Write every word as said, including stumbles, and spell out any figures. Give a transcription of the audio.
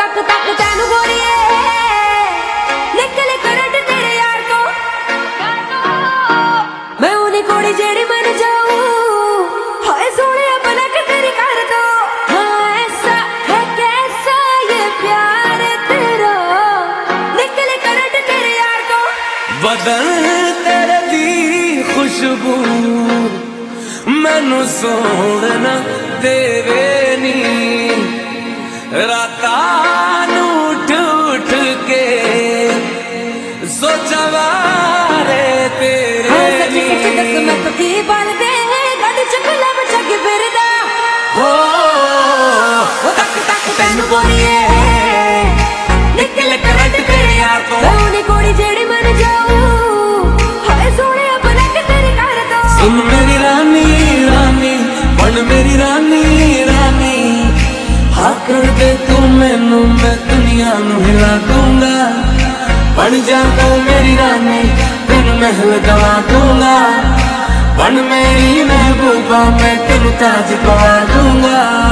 तक तक तेनू गोरीए निकले करंट तेरे यार को मैं उन्हीं कोड़ी जेड़ी मन जाऊं हाय सोने अपना के तेरी कर दो हाँ ऐसा है कैसा ये प्यार तेरा निकले करंट तेरे यार को बदन तेरे दी खुशबू मैनू सोना देवे नी राता उठ उठ के सोचा वारे तेरे हाँ सच्ची सच्ची दस मैं तो की बन दे गड चकला बचग फिरदा हो तक तक तेनू गोरीए निकले करंट तेरे यार तो मैं उन्हीं कोड़ी जेड़ी मन जाऊं हाय सोने अपना के तेरी कर दो सुन मेरी रानी रानी बन मेरी रानी रानी आकर दे तू मैनू मैं दुनिया नू हिला दूंगा बन जा तू मेरी रानी तेन महल गवा दूंगा बन मेरी महबूबा मैं तेन ताज पवा दूंगा।